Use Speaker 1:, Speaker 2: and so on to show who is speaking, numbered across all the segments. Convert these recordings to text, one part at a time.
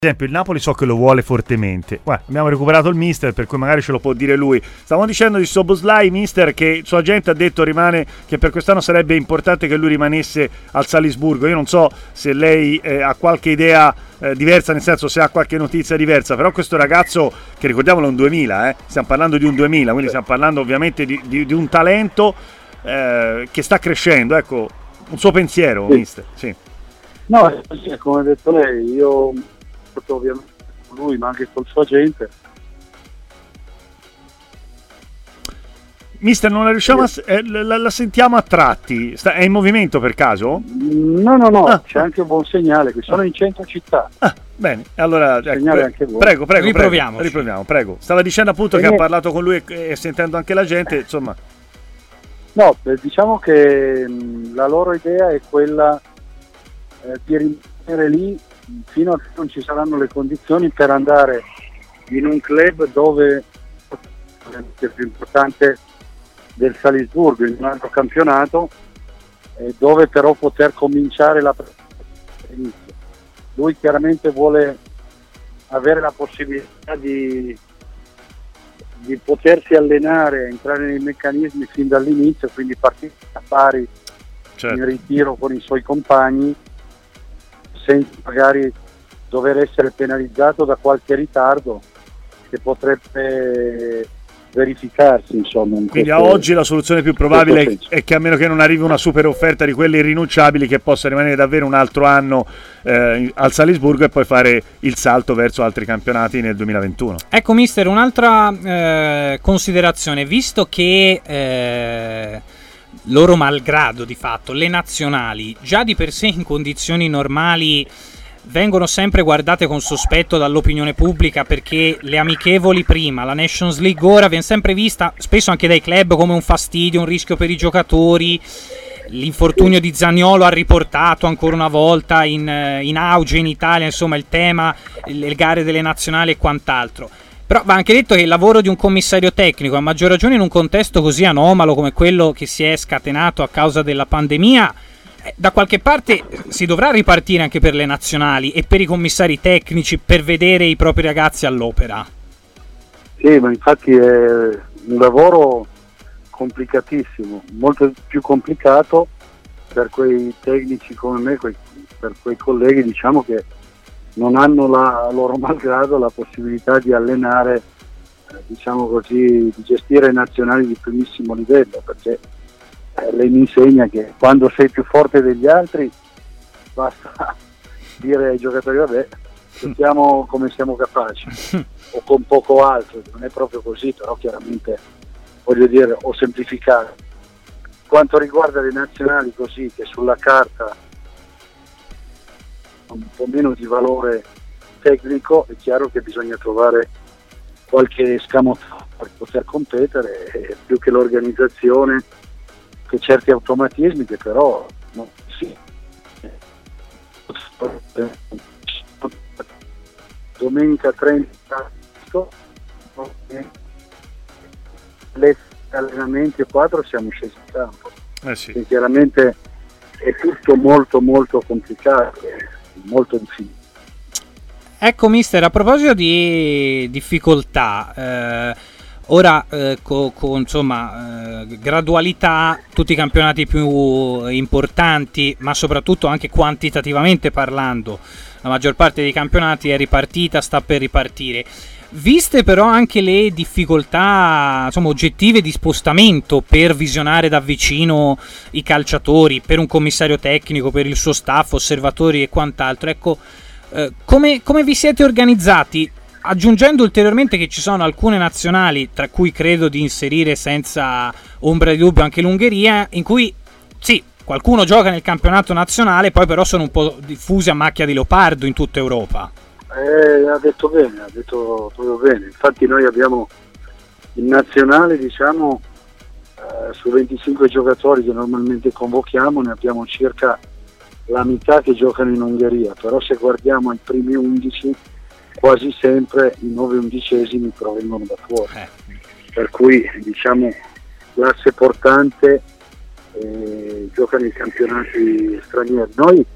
Speaker 1: esempio il Napoli so che lo vuole fortemente. Guarda, abbiamo recuperato il mister, per cui magari ce lo può dire lui. Stavamo dicendo di Szoboszlai, mister, che il suo agente ha detto che per quest'anno sarebbe importante che lui rimanesse al Salisburgo. Io non so se lei ha qualche idea diversa, nel senso se ha qualche notizia diversa, però questo ragazzo, che ricordiamolo è un 2000, stiamo parlando di un 2000, quindi stiamo parlando ovviamente di un talento che sta crescendo. Ecco, un suo pensiero, sì. Mister. Sì.
Speaker 2: No, come ha detto lei, io ovviamente con lui ma anche col suo agente.
Speaker 1: Mister, non la riusciamo la sentiamo a tratti. È in movimento per caso?
Speaker 2: No, c'è anche un buon segnale, che sono in centro città.
Speaker 1: Bene, allora
Speaker 2: anche
Speaker 1: prego,
Speaker 3: riproviamo,
Speaker 1: prego. Stava dicendo appunto che ha parlato con lui e sentendo anche la gente, insomma.
Speaker 2: No, diciamo che la loro idea è quella di rimanere lì fino a che non ci saranno le condizioni per andare in un club dove è più importante del Salisburgo, in un altro campionato, dove però poter cominciare la inizio. Lui chiaramente vuole avere la possibilità di potersi allenare, entrare nei meccanismi fin dall'inizio, quindi partire a pari, certo, in ritiro con i suoi compagni, senza magari dover essere penalizzato da qualche ritardo che potrebbe verificarsi, insomma.
Speaker 1: Quindi a oggi la soluzione più probabile è che, a meno che non arrivi una super offerta di quelle irrinunciabili, che possa rimanere davvero un altro anno al Salisburgo e poi fare il salto verso altri campionati nel 2021.
Speaker 3: Ecco, mister, un'altra considerazione, visto che loro malgrado di fatto le nazionali già di per sé in condizioni normali vengono sempre guardate con sospetto dall'opinione pubblica, perché le amichevoli prima, la Nations League ora, viene sempre vista spesso anche dai club come un fastidio, un rischio per i giocatori. L'infortunio di Zaniolo ha riportato ancora una volta in auge in Italia, insomma, il tema, le gare delle nazionali e quant'altro. Però va anche detto che il lavoro di un commissario tecnico, a maggior ragione in un contesto così anomalo come quello che si è scatenato a causa della pandemia, da qualche parte si dovrà ripartire anche per le nazionali e per i commissari tecnici, per vedere i propri ragazzi all'opera.
Speaker 2: Sì, ma infatti è un lavoro complicatissimo, molto più complicato per quei tecnici come me, per quei colleghi, diciamo, che non hanno la loro malgrado la possibilità di allenare, diciamo così, di gestire nazionali di primissimo livello, perché lei mi insegna che quando sei più forte degli altri basta dire ai giocatori vabbè, giochiamo come siamo capaci o con poco altro. Non è proprio così, però chiaramente, voglio dire, ho semplificato. Quanto riguarda le nazionali così, che sulla carta un po' meno di valore tecnico, è chiaro che bisogna trovare qualche scamotaggio per poter competere, più che l'organizzazione, che certi automatismi che però no, sì. Domenica 30 le allenamenti e 4 siamo scesi in campo,
Speaker 1: sì.
Speaker 2: E chiaramente è tutto molto molto complicato, molto difficile.
Speaker 3: Ecco, mister, a proposito di difficoltà, ora con insomma gradualità, tutti i campionati più importanti, ma soprattutto anche quantitativamente parlando, la maggior parte dei campionati è ripartita, sta per ripartire. Viste però anche le difficoltà, insomma, oggettive di spostamento per visionare da vicino i calciatori, per un commissario tecnico, per il suo staff, osservatori e quant'altro, ecco, come vi siete organizzati? Aggiungendo ulteriormente che ci sono alcune nazionali, tra cui credo di inserire senza ombra di dubbio anche l'Ungheria, in cui sì, qualcuno gioca nel campionato nazionale, poi però sono un po' diffusi a macchia di leopardo in tutta Europa.
Speaker 2: Ha detto bene, ha detto proprio bene. Infatti noi abbiamo in nazionale, diciamo, su 25 giocatori che normalmente convochiamo, ne abbiamo circa la metà che giocano in Ungheria, però se guardiamo i primi 11, quasi sempre i 9 undicesimi provengono da fuori, per cui, diciamo, l'asse portante gioca nei campionati stranieri. Noi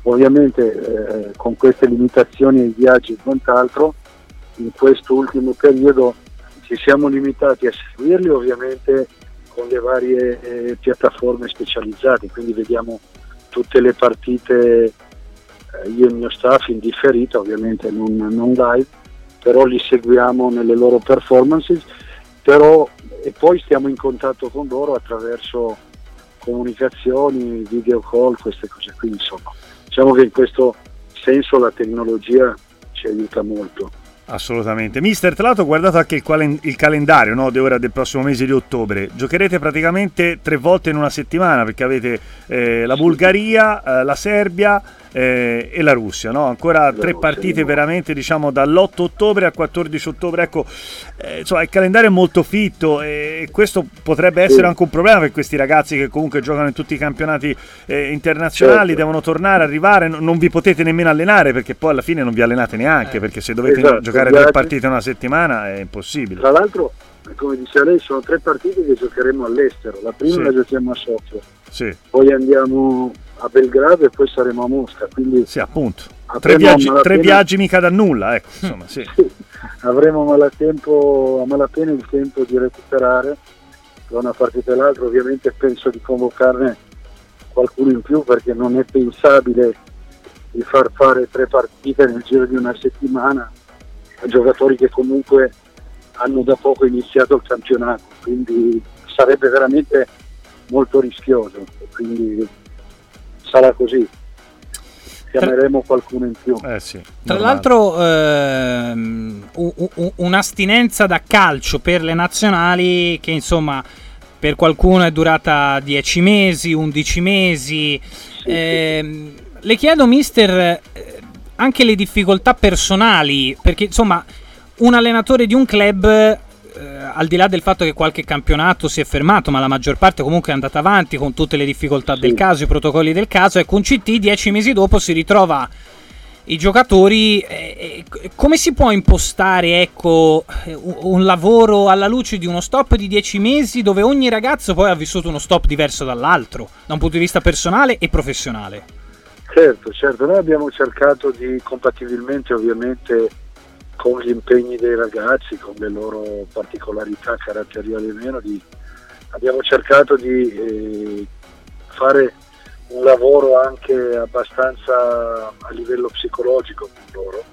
Speaker 2: Ovviamente con queste limitazioni ai viaggi e quant'altro, in questo ultimo periodo ci siamo limitati a seguirli ovviamente con le varie piattaforme specializzate, quindi vediamo tutte le partite, io e il mio staff in differita, ovviamente non live, però li seguiamo nelle loro performances, e poi stiamo in contatto con loro attraverso comunicazioni, video call, queste cose qui, insomma. Diciamo che in questo senso la tecnologia ci aiuta molto.
Speaker 1: Assolutamente. Mister, tra l'altro ho guardato anche il calendario, no, del prossimo mese di ottobre. Giocherete praticamente 3 volte in una settimana, perché avete la Bulgaria, la Serbia e la Russia, no? Ancora 3 partite veramente, diciamo, dall'8 ottobre al 14 ottobre. Ecco, insomma, il calendario è molto fitto e questo potrebbe essere anche un problema per questi ragazzi che comunque giocano in tutti i campionati internazionali, devono tornare, arrivare, non vi potete nemmeno allenare, perché poi alla fine non vi allenate neanche, perché se dovete giocare 3 partite in una settimana è impossibile.
Speaker 2: Tra l'altro, come diceva lei, sono 3 partite che giocheremo all'estero. La prima la giochiamo a Sofia, poi andiamo a Belgrado e poi saremo a Mosca, quindi
Speaker 1: appunto 3 viaggi mica da nulla, ecco, insomma,
Speaker 2: avremo a malapena il tempo di recuperare da una partita e l'altra. Ovviamente penso di convocarne qualcuno in più, perché non è pensabile di far fare 3 partite nel giro di una settimana a giocatori che comunque hanno da poco iniziato il campionato, quindi sarebbe veramente molto rischioso, quindi sarà così, chiameremo qualcuno in più.
Speaker 3: Tra l'altro un'astinenza da calcio per le nazionali che insomma per qualcuno è durata 10 mesi, 11 mesi. Le chiedo, mister, anche le difficoltà personali, perché insomma un allenatore di un club, al di là del fatto che qualche campionato si è fermato, ma la maggior parte comunque è andata avanti con tutte le difficoltà del caso, i protocolli del caso, ecco, un CT 10 mesi dopo si ritrova i giocatori. Come si può impostare, ecco, un lavoro alla luce di uno stop di 10 mesi dove ogni ragazzo poi ha vissuto uno stop diverso dall'altro da un punto di vista personale e professionale?
Speaker 2: Certo, noi abbiamo cercato di, compatibilmente ovviamente con gli impegni dei ragazzi, con le loro particolarità caratteriali e meno, abbiamo cercato di fare un lavoro anche abbastanza a livello psicologico con loro,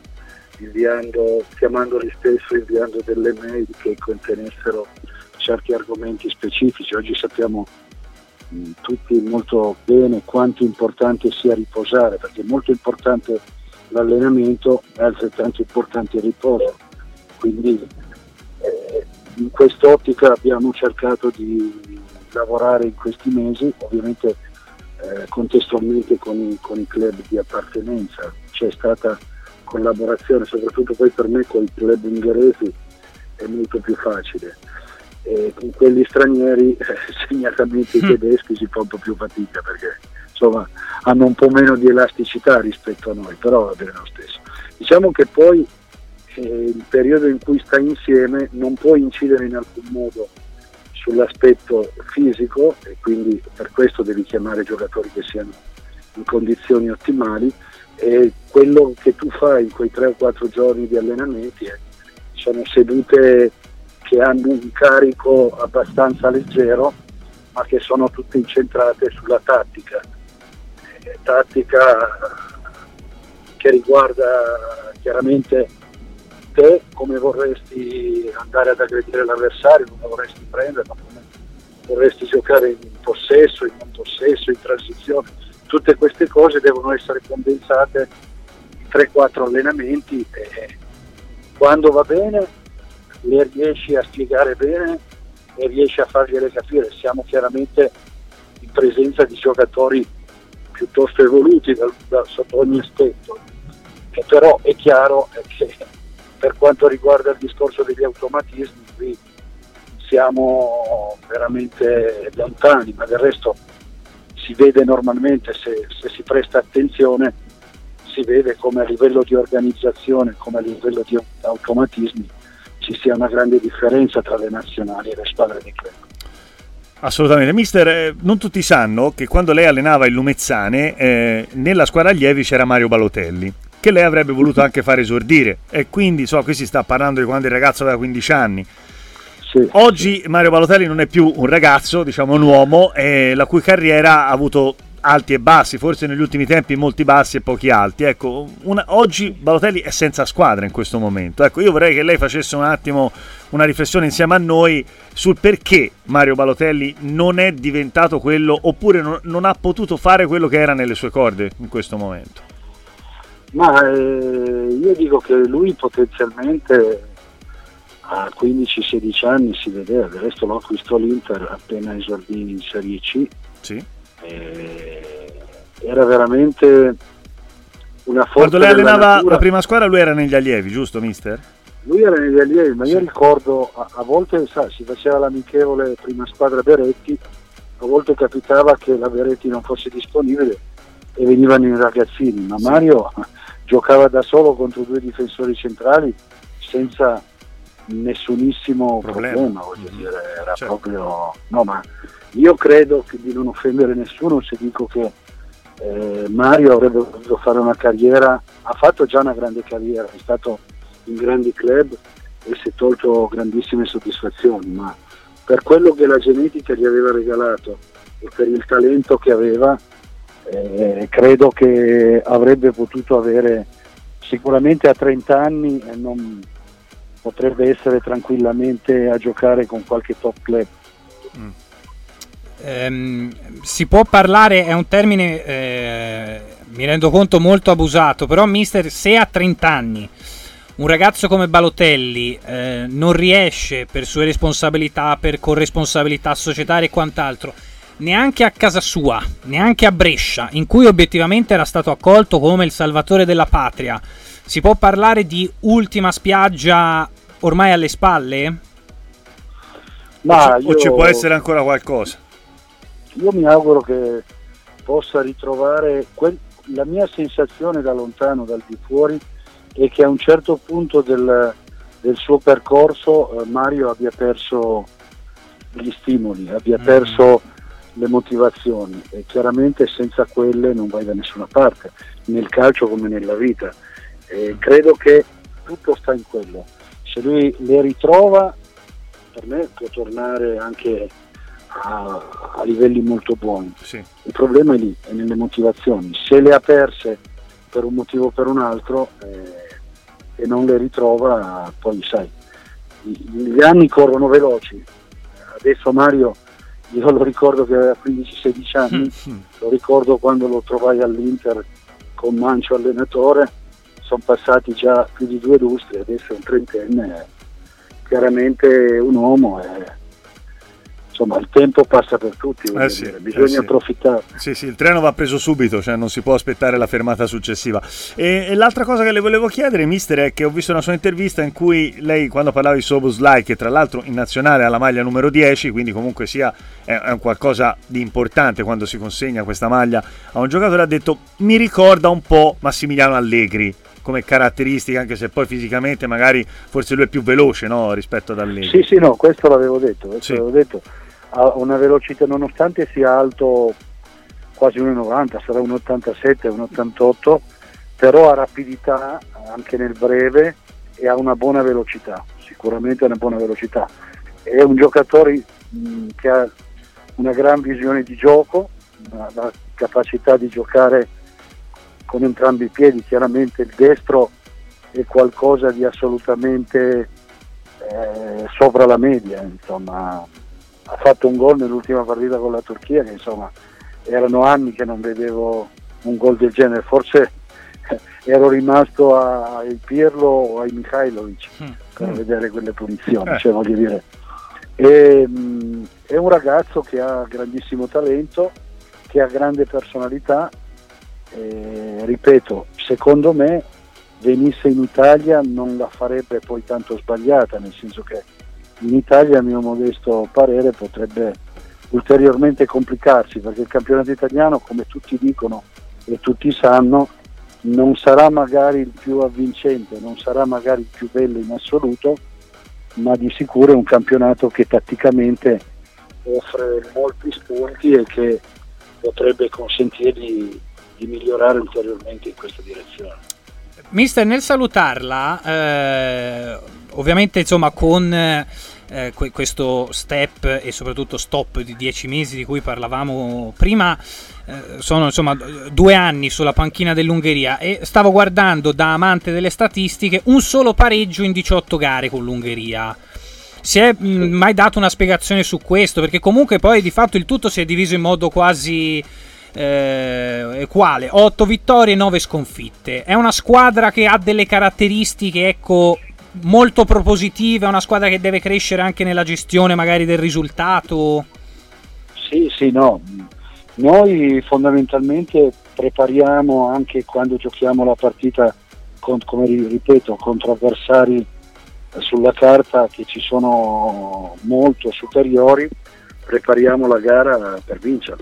Speaker 2: chiamandoli spesso, inviando delle mail che contenessero certi argomenti specifici. Oggi sappiamo tutti molto bene quanto importante sia riposare, perché è molto importante l'allenamento, è altrettanto importante il riposo, quindi in quest'ottica abbiamo cercato di lavorare in questi mesi, ovviamente contestualmente con i club di appartenenza. C'è stata collaborazione, soprattutto poi per me con i club ungheresi è molto più facile, con quelli stranieri, segnatamente i tedeschi, si fa un po' più fatica, perché insomma hanno un po' meno di elasticità rispetto a noi, però va bene lo stesso. Diciamo che poi il periodo in cui stai insieme non può incidere in alcun modo sull'aspetto fisico, e quindi per questo devi chiamare giocatori che siano in condizioni ottimali, e quello che tu fai in quei 3 o 4 giorni di allenamenti sono sedute che hanno un carico abbastanza leggero, ma che sono tutte incentrate sulla tattica che riguarda chiaramente te, come vorresti andare ad aggredire l'avversario, come vorresti prenderlo, come vorresti giocare in possesso, in non possesso, in transizione. Tutte queste cose devono essere condensate in 3-4 allenamenti, e quando va bene le riesci a spiegare bene e riesci a fargliele capire. Siamo chiaramente in presenza di giocatori piuttosto evoluti sotto ogni aspetto, che però è chiaro che per quanto riguarda il discorso degli automatismi qui siamo veramente lontani, ma del resto si vede normalmente, se si presta attenzione, si vede come a livello di organizzazione, come a livello di automatismi ci sia una grande differenza tra le nazionali e le squadre di club.
Speaker 1: Assolutamente, mister, non tutti sanno che quando lei allenava il Lumezzane nella squadra allievi c'era Mario Balotelli, che lei avrebbe voluto anche fare esordire, e quindi qui si sta parlando di quando il ragazzo aveva 15 anni. Sì. Oggi Mario Balotelli non è più un ragazzo, diciamo un uomo, la cui carriera ha avuto alti e bassi, forse negli ultimi tempi molti bassi e pochi alti. Ecco, oggi Balotelli è senza squadra in questo momento. Ecco, io vorrei che lei facesse un attimo una riflessione insieme a noi sul perché Mario Balotelli non è diventato quello, oppure non ha potuto fare quello che era nelle sue corde in questo momento.
Speaker 2: Ma io dico che lui potenzialmente a 15-16 anni si vedeva, del resto lo acquistò l'Inter appena esordì in Serie C.
Speaker 1: Sì.
Speaker 2: Era veramente una forza.
Speaker 1: Quando lei allenava la prima squadra lui era negli allievi, giusto mister?
Speaker 2: Lui era negli allievi, ma
Speaker 1: sì.
Speaker 2: Io ricordo a volte si faceva l'amichevole prima squadra Beretti, a volte capitava che la Beretti non fosse disponibile e venivano i ragazzini, ma sì. Mario giocava da solo contro 2 difensori centrali senza nessunissimo problema, voglio dire, era proprio no, ma io credo che di non offendere nessuno se dico che Mario avrebbe potuto fare una carriera, ha fatto già una grande carriera, è stato in grandi club e si è tolto grandissime soddisfazioni, ma per quello che la genetica gli aveva regalato e per il talento che aveva, credo che avrebbe potuto avere sicuramente a 30 anni non potrebbe essere tranquillamente a giocare con qualche top club.
Speaker 3: Si può parlare, è un termine mi rendo conto molto abusato, però mister, se a 30 anni un ragazzo come Balotelli non riesce per sue responsabilità, per corresponsabilità societaria e quant'altro, neanche a casa sua, neanche a Brescia, in cui obiettivamente era stato accolto come il salvatore della patria, si può parlare di ultima spiaggia ormai alle spalle?
Speaker 2: Ma
Speaker 1: o ci può essere ancora qualcosa?
Speaker 2: Io mi auguro che possa ritrovare la mia sensazione da lontano, dal di fuori, è che a un certo punto del suo percorso Mario abbia perso gli stimoli, abbia perso le motivazioni, e chiaramente senza quelle non vai da nessuna parte, nel calcio come nella vita. Credo che tutto sta in quello. Se lui le ritrova, per me può tornare anche a livelli molto buoni.
Speaker 1: Sì. Il
Speaker 2: problema è lì, è nelle motivazioni. Se le ha perse per un motivo o per un altro e non le ritrova, poi sai, gli anni corrono veloci. Adesso Mario, io lo ricordo che aveva 15-16 anni, lo ricordo quando lo trovai all'Inter con Mancio allenatore, sono passati già più di 2 lustri, adesso è un trentenne, chiaramente un uomo, insomma il tempo passa per tutti, bisogna approfittare.
Speaker 1: Sì, il treno va preso subito, cioè non si può aspettare la fermata successiva. E l'altra cosa che le volevo chiedere, mister, è che ho visto una sua intervista in cui lei, quando parlava di Szoboszlai, che tra l'altro in nazionale ha la maglia numero 10, quindi comunque sia è un qualcosa di importante quando si consegna questa maglia a un giocatore, ha detto mi ricorda un po' Massimiliano Allegri come caratteristica, anche se poi fisicamente magari forse lui è più veloce, no, rispetto ad Allegri.
Speaker 2: Sì, no, questo l'avevo detto, ha una velocità, nonostante sia alto quasi 1,90, sarà 1,87, 1,88, però ha rapidità anche nel breve e ha una buona velocità, sicuramente una buona velocità. È un giocatore che ha una gran visione di gioco, la capacità di giocare con entrambi i piedi, chiaramente il destro è qualcosa di assolutamente sopra la media, insomma. Ha fatto un gol nell'ultima partita con la Turchia, che insomma erano anni che non vedevo un gol del genere, forse ero rimasto ai Pirlo o ai Mihajlovic per vedere quelle punizioni, cioè voglio dire, è un ragazzo che ha grandissimo talento, che ha grande personalità, ripeto, secondo me venisse in Italia non la farebbe poi tanto sbagliata, nel senso che in Italia, a mio modesto parere, potrebbe ulteriormente complicarsi, perché il campionato italiano, come tutti dicono e tutti sanno, non sarà magari il più avvincente, non sarà magari il più bello in assoluto, ma di sicuro è un campionato che tatticamente offre molti spunti e che potrebbe consentirgli di migliorare ulteriormente in questa direzione.
Speaker 3: Mister, nel salutarla, ovviamente insomma con questo step e soprattutto stop di 10 mesi di cui parlavamo prima, sono insomma 2 anni sulla panchina dell'Ungheria, e stavo guardando da amante delle statistiche un solo pareggio in 18 gare con l'Ungheria. Si è mai dato una spiegazione su questo? Perché comunque poi di fatto il tutto si è diviso in modo quasi equale, 8 vittorie e 9 sconfitte. È una squadra che ha delle caratteristiche, ecco, molto propositive, è una squadra che deve crescere anche nella gestione magari del risultato.
Speaker 2: Sì, no. Noi fondamentalmente prepariamo anche quando giochiamo la partita come ripeto, contro avversari sulla carta che ci sono molto superiori, prepariamo la gara per vincerla.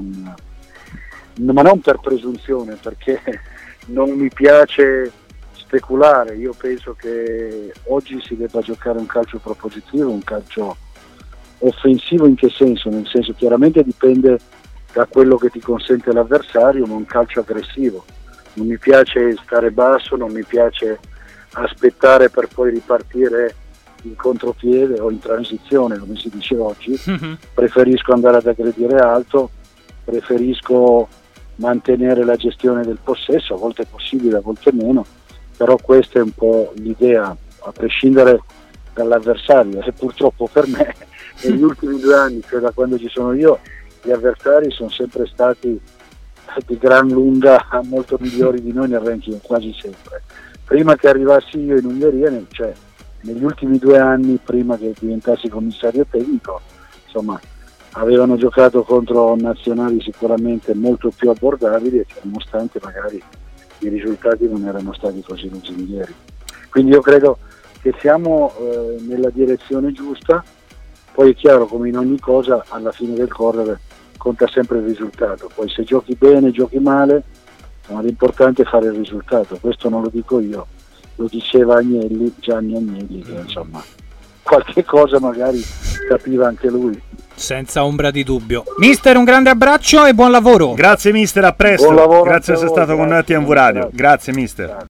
Speaker 2: Ma non per presunzione, perché non mi piace speculare. Io penso che oggi si debba giocare un calcio propositivo, un calcio offensivo. In che senso? Nel senso, chiaramente dipende da quello che ti consente l'avversario, ma un calcio aggressivo. Non mi piace stare basso, non mi piace aspettare per poi ripartire in contropiede o in transizione, come si dice oggi. Preferisco andare ad aggredire alto, preferisco mantenere la gestione del possesso, a volte è possibile, a volte meno, però questa è un po' l'idea, a prescindere dall'avversario. E purtroppo per me negli ultimi 2 anni, cioè da quando ci sono io, gli avversari sono sempre stati di gran lunga molto migliori di noi nel ranking, quasi sempre. Prima che arrivassi io in Ungheria, cioè negli ultimi 2 anni prima che diventassi commissario tecnico, insomma, avevano giocato contro nazionali sicuramente molto più abbordabili, e nonostante magari i risultati non erano stati così lusinghieri. Quindi io credo che siamo nella direzione giusta. Poi è chiaro, come in ogni cosa, alla fine del correre conta sempre il risultato. Poi se giochi bene, giochi male, insomma, l'importante è fare il risultato. Questo non lo dico io, lo diceva Gianni Agnelli, che insomma qualche cosa magari capiva anche lui.
Speaker 3: Senza ombra di dubbio. Mister, un grande abbraccio e buon lavoro.
Speaker 1: Grazie mister, a presto.
Speaker 2: Buon lavoro.
Speaker 1: Grazie per essere stato con noi a TMV Radio. Grazie mister.